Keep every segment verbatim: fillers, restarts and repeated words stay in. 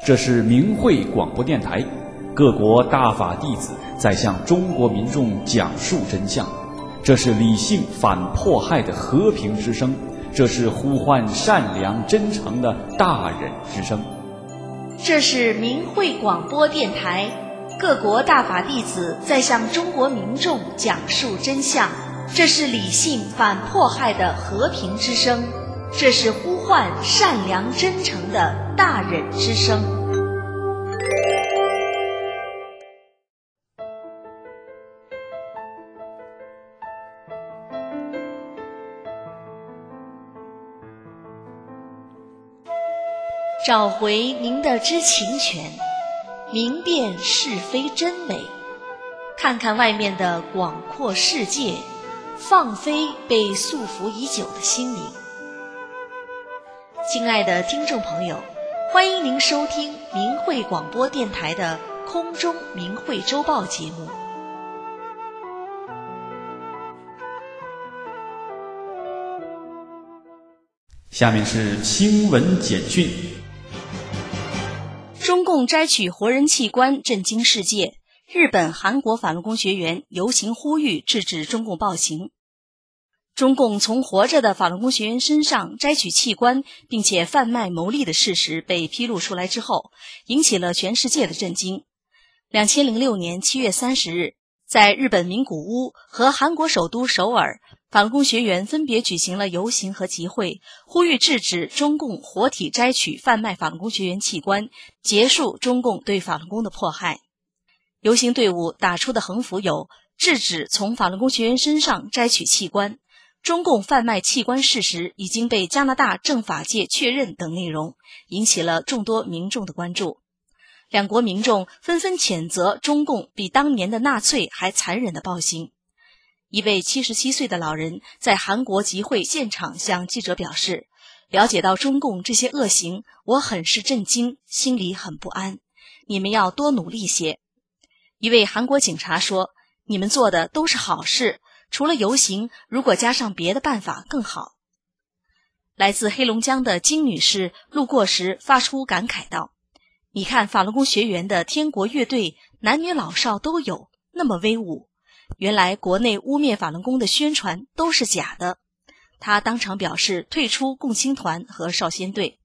这是明慧广播电台，各国大法弟子在向中国民众讲述真相。这是理性反迫害的和平之声，这是呼唤善良真诚的大忍之声。 这是明慧广播电台，各国大法弟子在向中国民众讲述真相。这是理性反迫害的和平之声，这是呼唤善良真诚的大忍之声。找回您的知情权，明辨是非真伪，看看外面的广阔世界，放飞被束缚已久的心灵。亲爱的听众朋友，欢迎您收听明慧广播电台的空中明慧周报节目。 下面是新闻简讯。 中共摘取活人器官震惊世界，日本、韩国法轮功学员游行呼吁制止中共暴行。中共从活着的法轮功学员身上摘取器官并且贩卖牟利的事实被披露出来之后，引起了全世界的震惊。二零零六年七月三十日，在日本名古屋和韩国首都首尔，法轮功学员分别举行了游行和集会，呼吁制止中共活体摘取贩卖法轮功学员器官，结束中共对法轮功的迫害。游行队伍打出的横幅有制止从法轮功学员身上摘取器官，中共贩卖器官事实已经被加拿大政法界确认等内容，引起了众多民众的关注。两国民众纷纷谴责中共比当年的纳粹还残忍的暴行。一位七十七岁的老人在韩国集会现场向记者表示，了解到中共这些恶行，我很是震惊，心里很不安，你们要多努力些。一位韩国警察说，你们做的都是好事，除了游行，如果加上别的办法更好。来自黑龙江的金女士路过时发出感慨道，你看法轮功学员的天国乐队，男女老少都有，那么威武，原来国内污蔑法轮功的宣传都是假的。他当场表示退出共青团和少先队。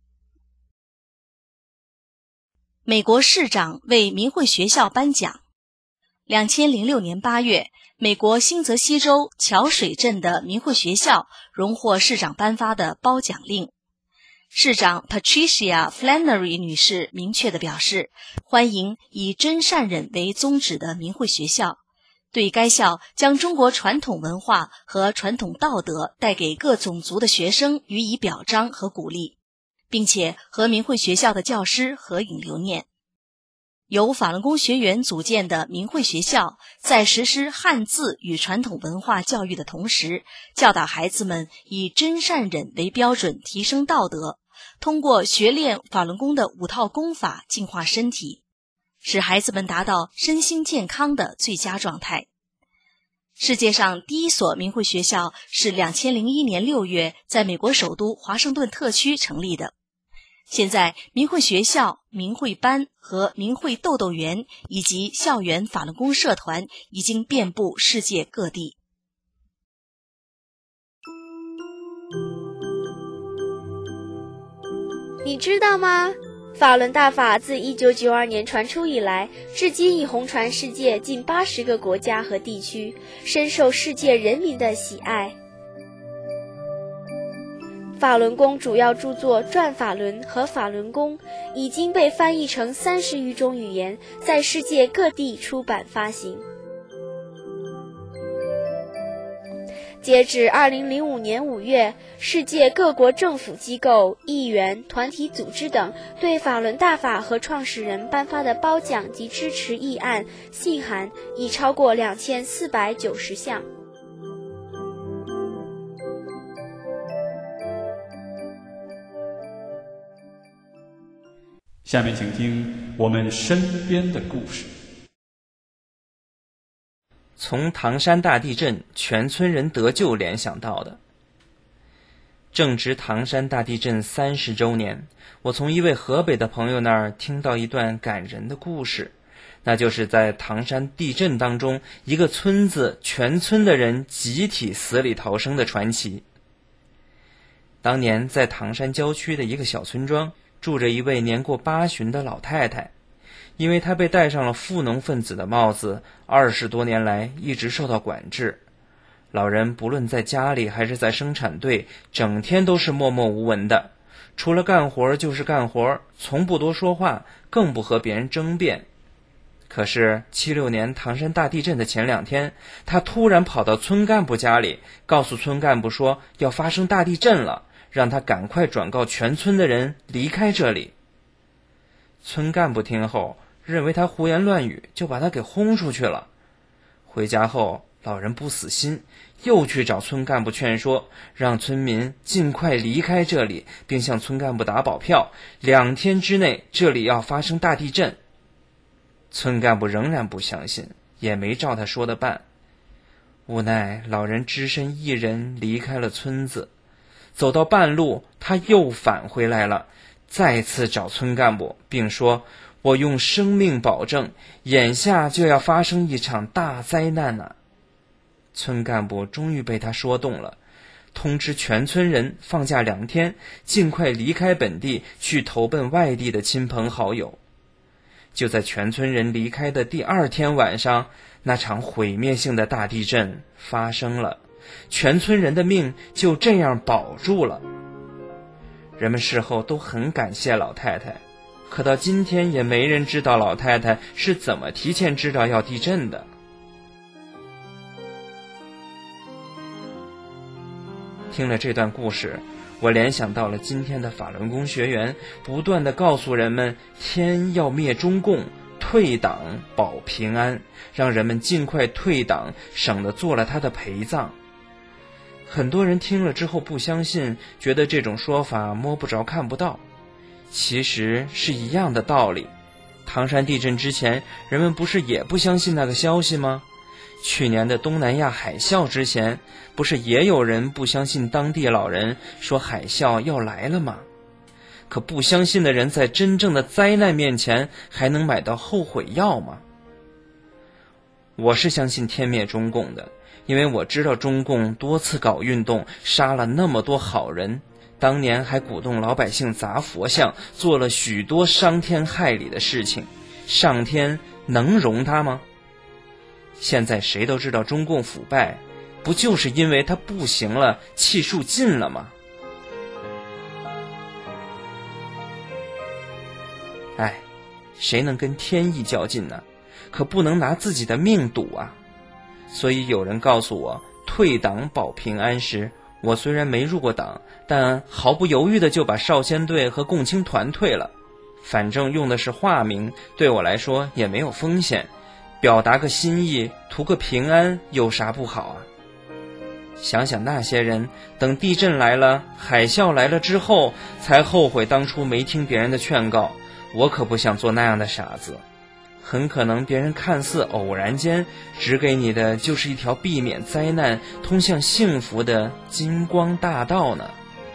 美国市长为明慧学校颁奖。二零零六年八月，美国新泽西州桥水镇的明慧学校荣获市长颁发的褒奖令。市长 Patricia Flannery 女士明确地表示，欢迎以真善忍为宗旨的明慧学校，对该校将中国传统文化和传统道德带给各种族的学生予以表彰和鼓励，并且和明慧学校的教师合影留念。由法轮功学员组建的明慧学校，在实施汉字与传统文化教育的同时，教导孩子们以真善忍为标准提升道德，通过学练法轮功的五套功法净化身体，使孩子们达到身心健康的最佳状态。世界上第一所明慧学校是二零零一年六月在美国首都华盛顿特区成立的。现在明慧学校、明慧班和明慧豆豆园以及校园法轮功社团已经遍布世界各地。 你知道吗？法轮大法自一九九二年传出以来，至今已红传世界近八十个国家和地区，深受世界人民的喜爱。法轮功主要著作《转法轮》和《法轮功》已经被翻译成三十余种语言，在世界各地出版发行。截止二零零五年五月，世界各国政府机构、议员、团体组织等对法轮大法和创始人颁发的褒奖及支持议案、信函已超过两千四百九十项。 下面请听我们身边的故事。 从唐山大地震全村人得救联想到的。 正值唐山大地震三十周年，我从一位河北的朋友那儿听到一段感人的故事，那就是在唐山地震当中，一个村子全村的人集体死里逃生的传奇。当年在唐山郊区的一个小村庄，住着一位年过八旬的老太太，因为她被戴上了富农分子的帽子，二十多年来一直受到管制。老人不论在家里还是在生产队，整天都是默默无闻的，除了干活就是干活，从不多说话，更不和别人争辩。可是七六年唐山大地震的前两天，他突然跑到村干部家里，告诉村干部说要发生大地震了，让他赶快转告全村的人离开这里。村干部听后认为他胡言乱语，就把他给轰出去了。回家后老人不死心，又去找村干部劝说，让村民尽快离开这里，并向村干部打保票，两天之内这里要发生大地震。村干部仍然不相信，也没照他说的办。无奈老人只身一人离开了村子，走到半路他又返回来了，再次找村干部，并说我用生命保证，眼下就要发生一场大灾难啊！村干部终于被他说动了，通知全村人放假两天，尽快离开本地，去投奔外地的亲朋好友。就在全村人离开的第二天晚上，那场毁灭性的大地震发生了，全村人的命就这样保住了。人们事后都很感谢老太太，可到今天也没人知道老太太是怎么提前知道要地震的。听了这段故事，我联想到了今天的法轮功学员不断地告诉人们，天要灭中共，退党保平安，让人们尽快退党，省得做了他的陪葬。很多人听了之后不相信，觉得这种说法摸不着看不到，其实是一样的道理。唐山地震之前，人们不是也不相信那个消息吗？去年的东南亚海啸之前，不是也有人不相信当地老人说海啸要来了吗？可不相信的人在真正的灾难面前还能买到后悔药吗？我是相信天灭中共的，因为我知道中共多次搞运动，杀了那么多好人，当年还鼓动老百姓砸佛像，做了许多伤天害理的事情，上天能容他吗？现在谁都知道中共腐败，不就是因为他不行了，气数尽了吗？哎，谁能跟天意较劲呢？可不能拿自己的命赌啊！所以有人告诉我，退党保平安时，我虽然没入过党，但毫不犹豫的就把少先队和共青团退了。反正用的是化名，对我来说也没有风险，表达个心意，图个平安，有啥不好啊？想想那些人，等地震来了，海啸来了之后，才后悔当初没听别人的劝告。我可不想做那样的傻子。很可能别人看似偶然间指给你的，就是一条避免灾难、通向幸福的金光大道呢。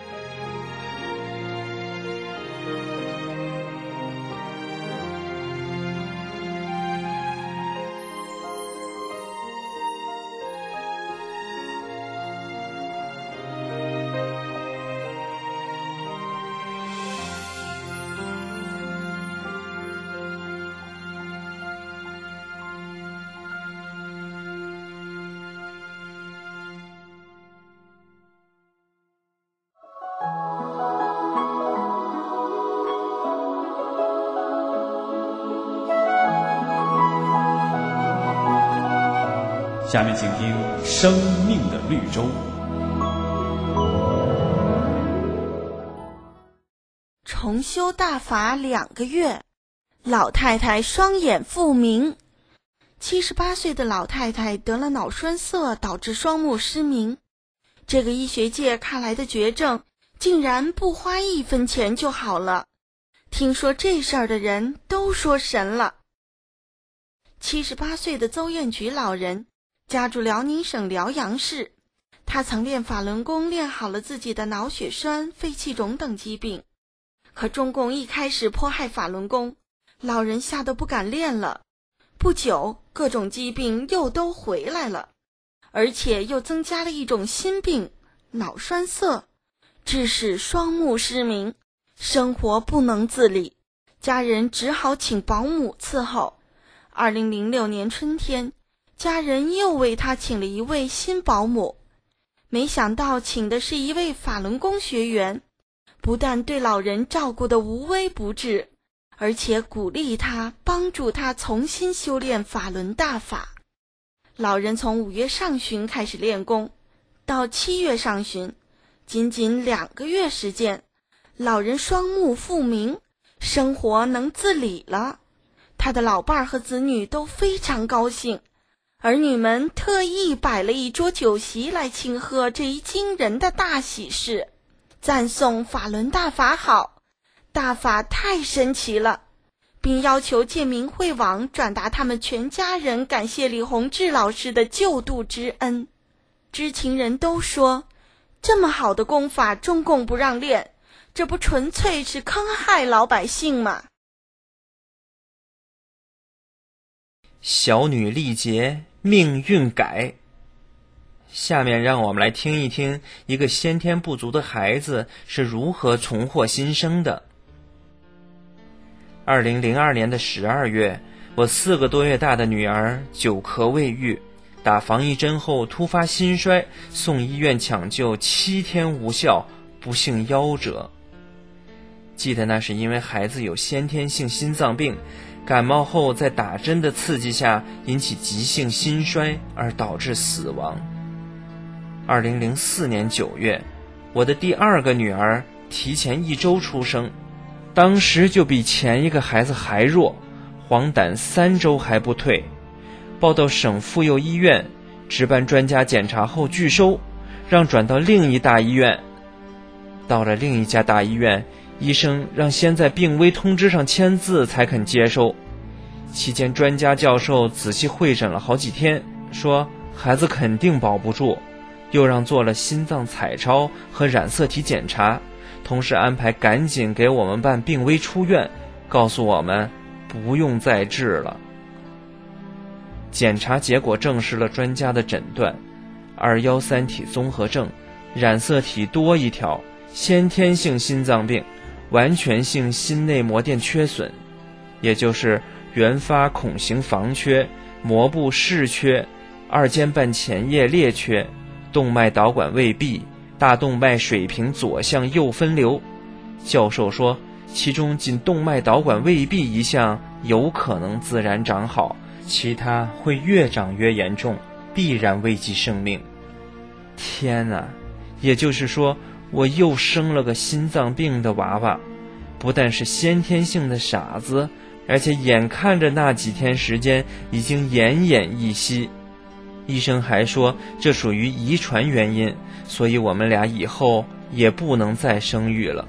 下面请听《生命的绿洲》。 重修大法两个月，老太太双眼复明。七十八岁的老太太得了脑栓塞，导致双目失明。这个医学界看来的绝症，竟然不花一分钱就好了。听说这事儿的人都说神了。七十八岁的邹彦举老人家住辽宁省辽阳市， 他曾练法轮功练好了自己的脑血栓、肺气肿等疾病。可中共一开始迫害法轮功，老人吓得不敢练了。不久，各种疾病又都回来了，而且又增加了一种新病——脑栓塞，致使双目失明，生活不能自理，家人只好请保姆伺候。二零零六年春天，家人又为他请了一位新保姆，没想到请的是一位法轮功学员，不但对老人照顾得无微不至，而且鼓励他，帮助他重新修炼法轮大法。老人从五月上旬开始练功，到七月上旬，仅仅两个月时间，老人双目复明，生活能自理了。他的老伴儿和子女都非常高兴，儿女们特意摆了一桌酒席来庆贺这一惊人的大喜事，赞颂法轮大法好，大法太神奇了，并要求借明慧网转达他们全家人感谢李洪志老师的救度之恩。知情人都说，这么好的功法中共不让练，这不纯粹是坑害老百姓吗？ 小女历劫，命运改。下面让我们来听一听一个先天不足的孩子是如何重获新生的。二零零二年的十二月，我四个多月大的女儿久咳未愈，打防疫针后突发心衰，送医院抢救七天无效，不幸夭折。记得那是因为孩子有先天性心脏病，感冒后在打针的刺激下引起急性心衰而导致死亡。二零零四年九月，我的第二个女儿提前一周出生，当时就比前一个孩子还弱，黄疸三周还不退，报到省妇幼医院，值班专家检查后拒收，让转到另一大医院。到了另一家大医院，医生让先在病危通知上签字才肯接收。期间专家教授仔细会诊了好几天，说孩子肯定保不住，又让做了心脏彩超和染色体检查，同时安排赶紧给我们办病危出院，告诉我们不用再治了。检查结果证实了专家的诊断，二一三体综合症，染色体多一条，先天性心脏病，完全性心内膜垫缺损，也就是原发孔形房缺、膜部室缺、二尖瓣前叶裂缺、动脉导管未闭、大动脉水平左向右分流。教授说，其中仅动脉导管未闭一项有可能自然长好，其他会越长越严重，必然危及生命。天哪，也就是说我又生了个心脏病的娃娃，不但是先天性的傻子，而且眼看着那几天时间已经奄奄一息。医生还说这属于遗传原因，所以我们俩以后也不能再生育了。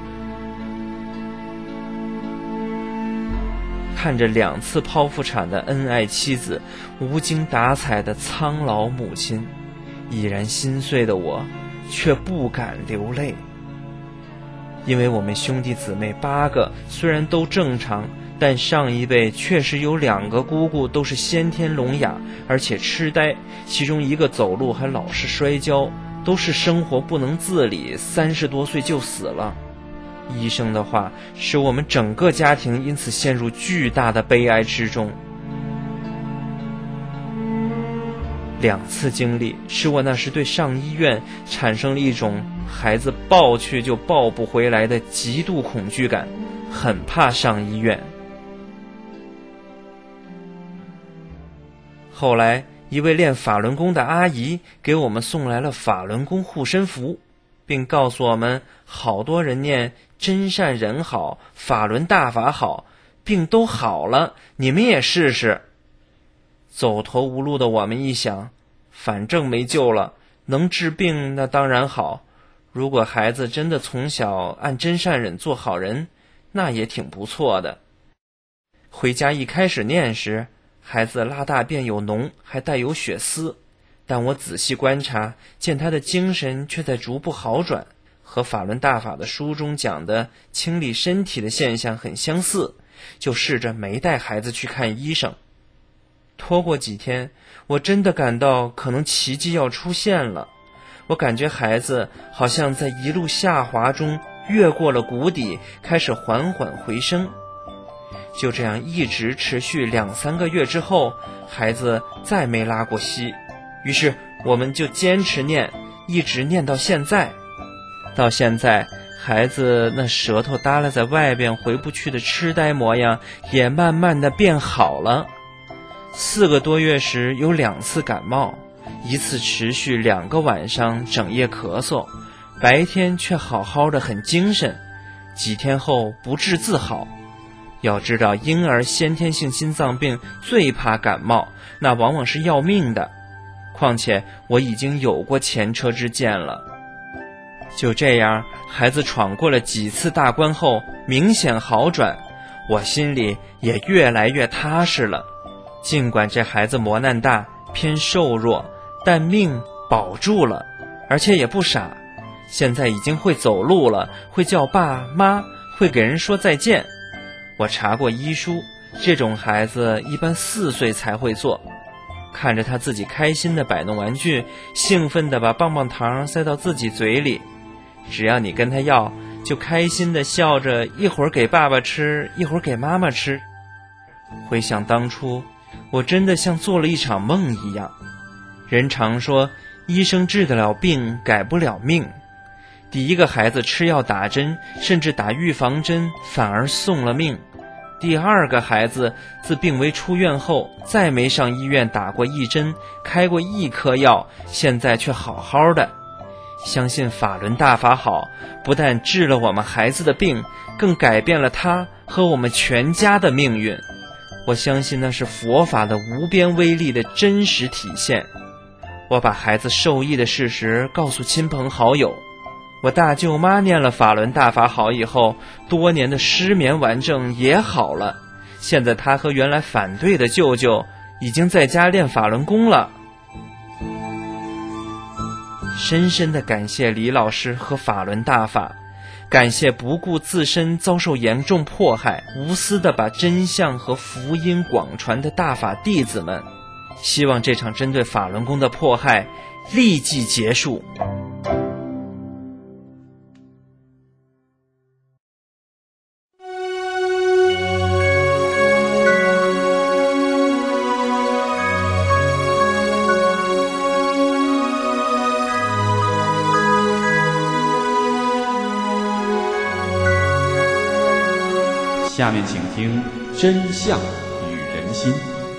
看着两次剖腹产的恩爱妻子，无精打采的苍老母亲，已然心碎的我却不敢流泪。因为我们兄弟姊妹八个虽然都正常，但上一辈确实有两个姑姑都是先天聋哑，而且痴呆，其中一个走路还老是摔跤，都是生活不能自理，三十多岁就死了。医生的话使我们整个家庭因此陷入巨大的悲哀之中。两次经历使我那时对上医院产生了一种孩子抱去就抱不回来的极度恐惧感，很怕上医院。后来一位练法轮功的阿姨给我们送来了法轮功护身符，并告诉我们好多人念真善人好，法轮大法好，病都好了，你们也试试。走投无路的我们一想，反正没救了，能治病那当然好，如果孩子真的从小按真善忍做好人，那也挺不错的。回家一开始念时，孩子拉大便有脓，还带有血丝， 但我仔细观察，见他的精神却在逐步好转，和法轮大法的书中讲的清理身体的现象很相似，就试着没带孩子去看医生。拖过几天，我真的感到可能奇迹要出现了。我感觉孩子好像在一路下滑中越过了谷底，开始缓缓回升。就这样一直持续两三个月之后，孩子再没拉过稀，于是我们就坚持念，一直念到现在。到现在，孩子那舌头耷拉在外边回不去的痴呆模样也慢慢的变好了。四个多月时有两次感冒，一次持续两个晚上整夜咳嗽，白天却好好的很精神，几天后不治自好。要知道婴儿先天性心脏病最怕感冒，那往往是要命的，况且我已经有过前车之鉴了。就这样，孩子闯过了几次大关后明显好转，我心里也越来越踏实了。尽管这孩子磨难大，偏瘦弱，但命保住了，而且也不傻，现在已经会走路了，会叫爸妈，会给人说再见。我查过医书，这种孩子一般四岁才会做。看着他自己开心地摆弄玩具，兴奋地把棒棒糖塞到自己嘴里，只要你跟他要，就开心地笑着，一会儿给爸爸吃，一会儿给妈妈吃。回想当初，我真的像做了一场梦一样。人常说，医生治得了病，改不了命。第一个孩子吃药打针，甚至打预防针，反而送了命。第二个孩子自病危出院后，再没上医院打过一针，开过一颗药，现在却好好的。相信法轮大法好，不但治了我们孩子的病，更改变了他和我们全家的命运。我相信那是佛法的无边威力的真实体现。我把孩子受益的事实告诉亲朋好友。我大舅妈念了法轮大法好以后，多年的失眠顽症也好了。现在她和原来反对的舅舅已经在家练法轮功了。深深地感谢李老师和法轮大法，感谢不顾自身遭受严重迫害，无私地把真相和福音广传的大法弟子们。希望这场针对法轮功的迫害立即结束。 下面请听《真相与人心》。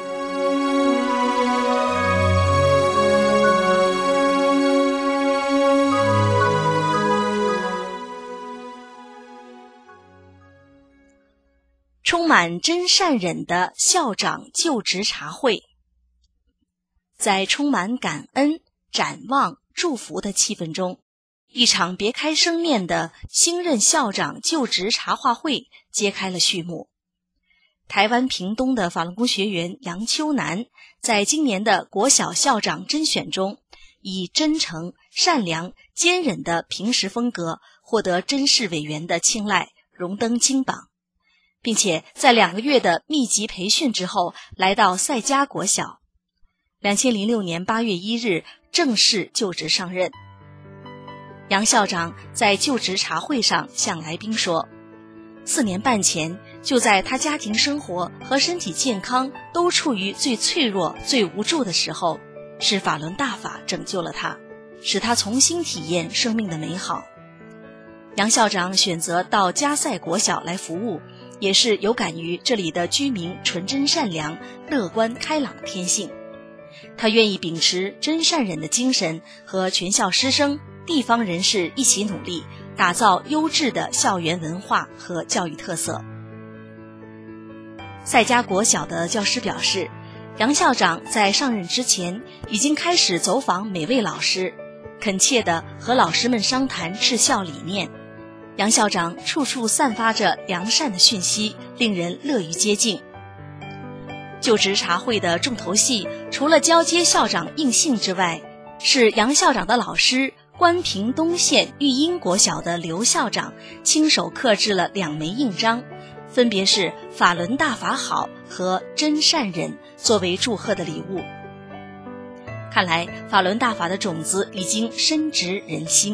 充满真善忍的校长就职茶会。在充满感恩、展望、祝福的气氛中，一场别开生面的新任校长就职茶话会揭开了序幕。台湾屏东的法轮功学员杨秋楠，在今年的国小校长甄选中，以真诚、善良、坚忍的平时风格获得甄试委员的青睐，荣登金榜，并且在两个月的密集培训之后，来到赛嘉国小。二零零六年八月一日正式就职上任。杨校长在就职茶会上向来宾说，四年半前，就在他家庭生活和身体健康都处于最脆弱、最无助的时候，是法轮大法拯救了他，使他重新体验生命的美好。杨校长选择到嘉赛国小来服务，也是有感于这里的居民纯真善良、乐观开朗的天性。他愿意秉持真善忍的精神，和全校师生、地方人士一起努力，打造优质的校园文化和教育特色。赛嘉国小的教师表示，杨校长在上任之前已经开始走访每位老师，恳切地和老师们商谈治校理念。杨校长处处散发着良善的讯息，令人乐于接近。 就职茶会的重头戏，除了交接校长印信之外，是杨校长的老师关平东县育英国小的刘校长亲手刻制了两枚印章，分别是法轮大法好和真善忍，作为祝贺的礼物。看来法轮大法的种子已经深植人心。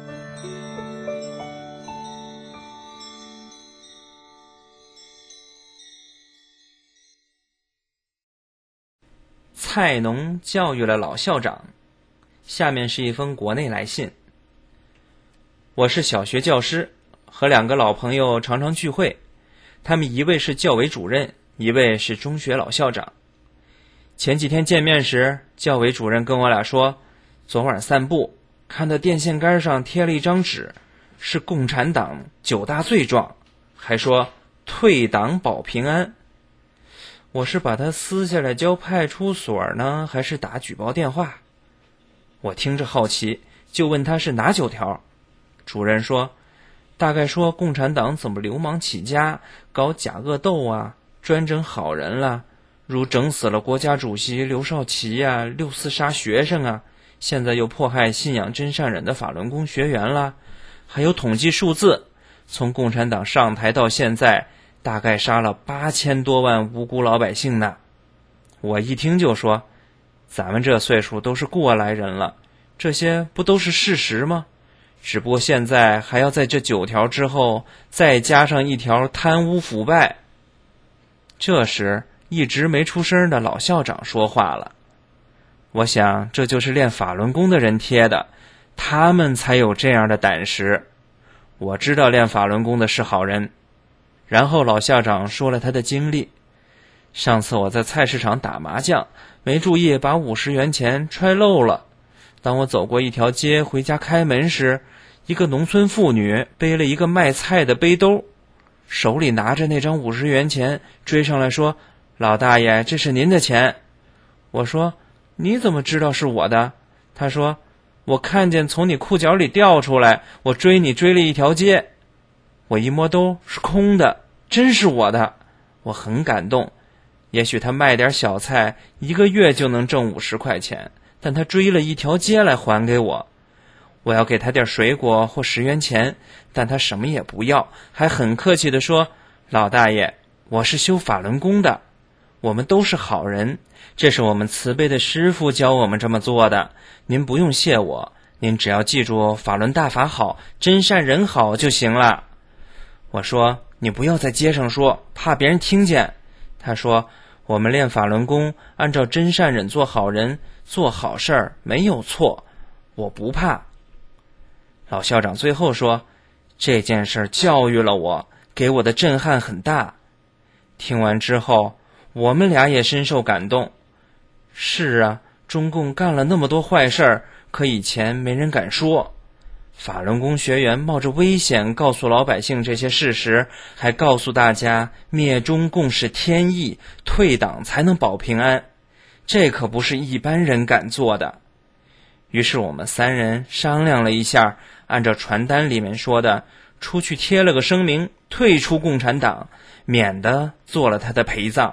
菜农教育了老校长。下面是一封国内来信。我是小学教师，和两个老朋友常常聚会，他们一位是教委主任，一位是中学老校长。前几天见面时，教委主任跟我俩说，昨晚散步看到电线杆上贴了一张纸，是共产党九大罪状，还说退党保平安。我是把它撕下来交派出所呢，还是打举报电话？我听着好奇，就问他是哪九条。主任说，大概说共产党怎么流氓起家，搞假恶斗啊，专整好人啦，如整死了国家主席刘少奇呀、啊，六四杀学生啊，现在又迫害信仰真善忍的法轮功学员啦，还有统计数字，从共产党上台到现在，大概杀了八千多万无辜老百姓呢。我一听就说，咱们这岁数都是过来人了，这些不都是事实吗？只不过现在还要在这九条之后再加上一条贪污腐败。这时一直没出声的老校长说话了，我想这就是练法轮功的人贴的，他们才有这样的胆识。我知道练法轮功的是好人。然后老校长说了他的经历，上次我在菜市场打麻将，没注意把五十元钱揣漏了。当我走过一条街回家开门时，一个农村妇女背了一个卖菜的背兜，手里拿着那张五十元钱，追上来说，老大爷，这是您的钱。我说，你怎么知道是我的？他说，我看见从你裤脚里掉出来，我追你追了一条街。我一摸兜是空的，真是我的。我很感动，也许他卖点小菜一个月就能挣五十块钱，但他追了一条街来还给我。我要给他点水果或十元钱，但他什么也不要，还很客气地说，老大爷，我是修法轮功的，我们都是好人，这是我们慈悲的师父教我们这么做的，您不用谢我，您只要记住法轮大法好，真善人好就行了。我说，你不要在街上说，怕别人听见。他说，我们练法轮功，按照真善忍做好人，做好事儿没有错，我不怕。老校长最后说，这件事教育了我，给我的震撼很大。听完之后，我们俩也深受感动。是啊，中共干了那么多坏事儿，可以前没人敢说。法轮功学员冒着危险告诉老百姓这些事实，还告诉大家灭中共是天意，退党才能保平安，这可不是一般人敢做的。于是我们三人商量了一下，按照传单里面说的，出去贴了个声明，退出共产党，免得做了他的陪葬。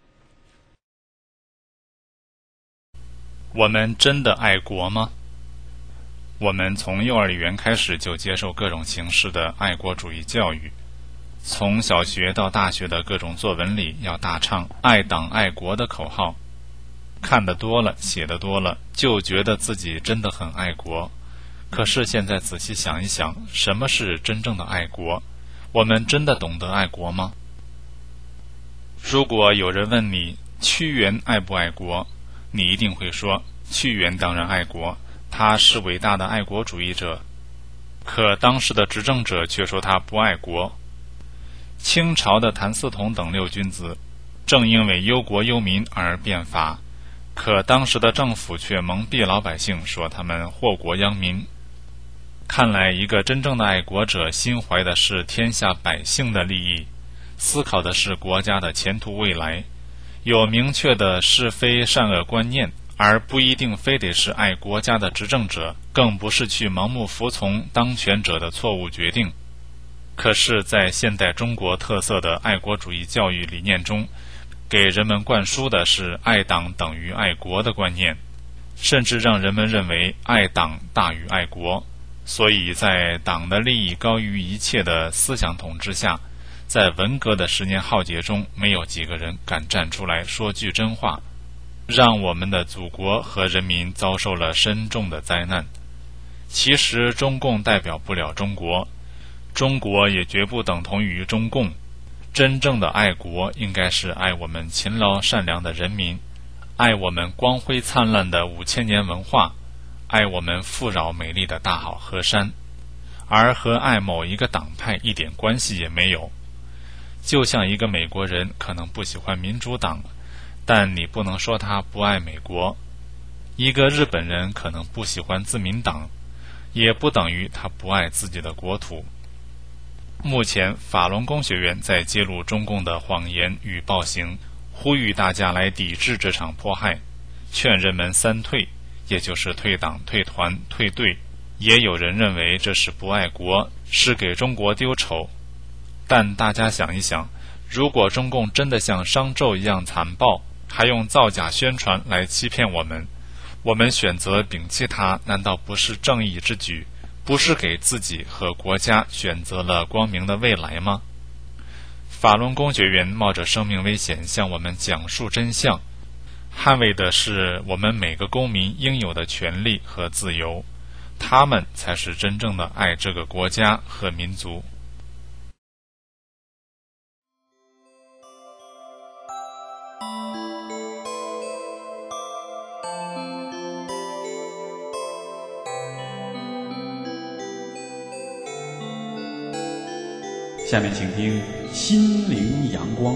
我们真的爱国吗？我们从幼儿园开始就接受各种形式的爱国主义教育，从小学到大学的各种作文里要大唱爱党爱国的口号，看得多了，写得多了，就觉得自己真的很爱国。可是现在仔细想一想，什么是真正的爱国？我们真的懂得爱国吗？如果有人问你屈原爱不爱国，你一定会说，屈原当然爱国，他是伟大的爱国主义者。可当时的执政者却说他不爱国。清朝的谭嗣同等六君子正因为忧国忧民而变法，可当时的政府却蒙蔽老百姓，说他们祸国殃民。看来一个真正的爱国者心怀的是天下百姓的利益，思考的是国家的前途未来，有明确的是非善恶观念，而不一定非得是爱国家的执政者，更不是去盲目服从当权者的错误决定。可是在现代中国特色的爱国主义教育理念中， 给人们灌输的是爱党等于爱国的观念，甚至让人们认为爱党大于爱国。所以在党的利益高于一切的思想统治下，在文革的十年浩劫中，没有几个人敢站出来说句真话，让我们的祖国和人民遭受了深重的灾难。其实中共代表不了中国，中国也绝不等同于中共。真正的爱国应该是爱我们勤劳善良的人民，爱我们光辉灿烂的五千年文化，爱我们富饶美丽的大好河山，而和爱某一个党派一点关系也没有。就像一个美国人可能不喜欢民主党，但你不能说他不爱美国；一个日本人可能不喜欢自民党，也不等于他不爱自己的国土。目前法轮功学员在揭露中共的谎言与暴行，呼吁大家来抵制这场迫害，劝人们三退，也就是退党、退团、退队。也有人认为这是不爱国，是给中国丢丑。但大家想一想，如果中共真的像商纣一样残暴，还用造假宣传来欺骗我们，我们选择摒弃它，难道不是正义之举？不是给自己和国家选择了光明的未来吗？法轮功学员冒着生命危险向我们讲述真相，捍卫的是我们每个公民应有的权利和自由，他们才是真正的爱这个国家和民族。 下面请听《心灵阳光》。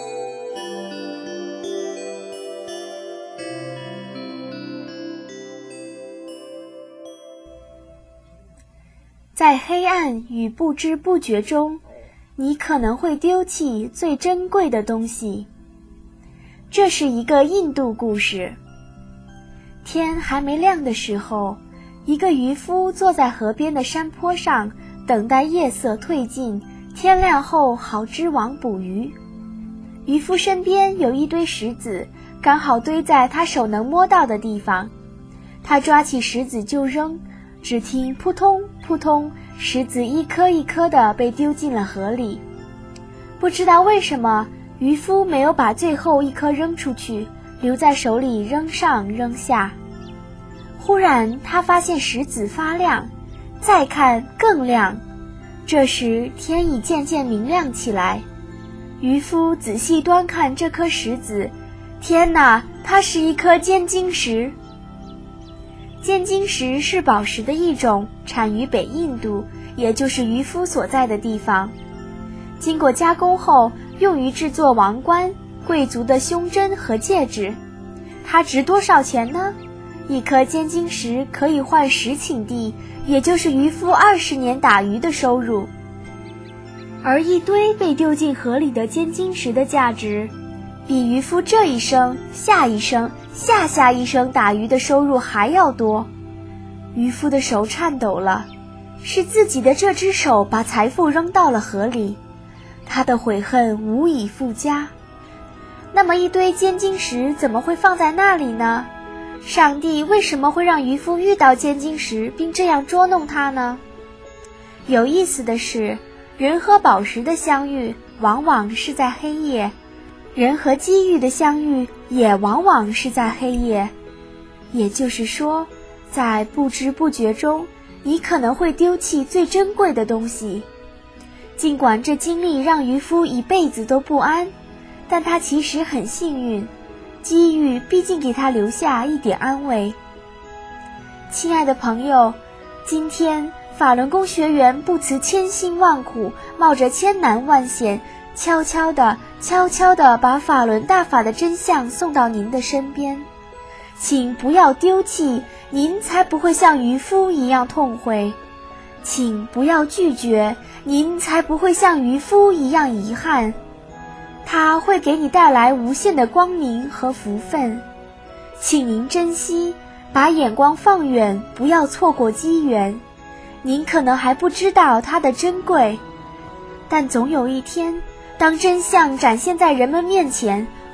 在黑暗与不知不觉中，你可能会丢弃最珍贵的东西。这是一个印度故事。天还没亮的时候，一个渔夫坐在河边的山坡上，等待夜色退尽，天亮后好织网捕鱼。渔夫身边有一堆石子，刚好堆在他手能摸到的地方。他抓起石子就扔，只听扑通扑通，石子一颗一颗地被丢进了河里。不知道为什么，渔夫没有把最后一颗扔出去，留在手里扔上扔下。忽然他发现石子发亮，再看更亮。这时天已渐渐明亮起来，渔夫仔细端看这颗石子，天哪，它是一颗尖晶石。尖晶石是宝石的一种，产于北印度，也就是渔夫所在的地方。经过加工后，用于制作王冠、贵族的胸针和戒指。它值多少钱呢？一颗尖晶石可以换十顷地，也就是渔夫二十年打鱼的收入。而一堆被丢进河里的尖晶石的价值，比渔夫这一生、下一生、下下一生打鱼的收入还要多。渔夫的手颤抖了，是自己的这只手把财富扔到了河里，他的悔恨无以复加。那么一堆尖晶石怎么会放在那里呢？上帝为什么会让渔夫遇到尖晶石并这样捉弄他呢？有意思的是，人和宝石的相遇往往是在黑夜，人和机遇的相遇也往往是在黑夜。也就是说，在不知不觉中，你可能会丢弃最珍贵的东西。尽管这经历让渔夫一辈子都不安，但他其实很幸运，机遇毕竟给他留下一点安慰。亲爱的朋友，今天法轮功学员不辞千辛万苦，冒着千难万险，悄悄地悄悄地把法轮大法的真相送到您的身边。请不要丢弃，您才不会像渔夫一样痛悔。请不要拒绝，您才不会像渔夫一样遗憾。它会给你带来无限的光明和福分。请您珍惜，把眼光放远，不要错过机缘。您可能还不知道它的珍贵，但总有一天，当真相展现在人们面前，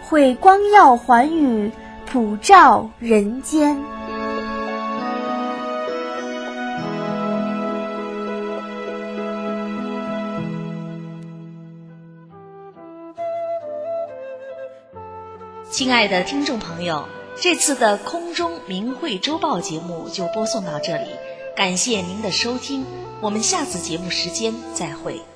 会光耀寰宇，普照人间。 亲爱的听众朋友，这次的空中明慧周报节目就播送到这里，感谢您的收听，我们下次节目时间再会。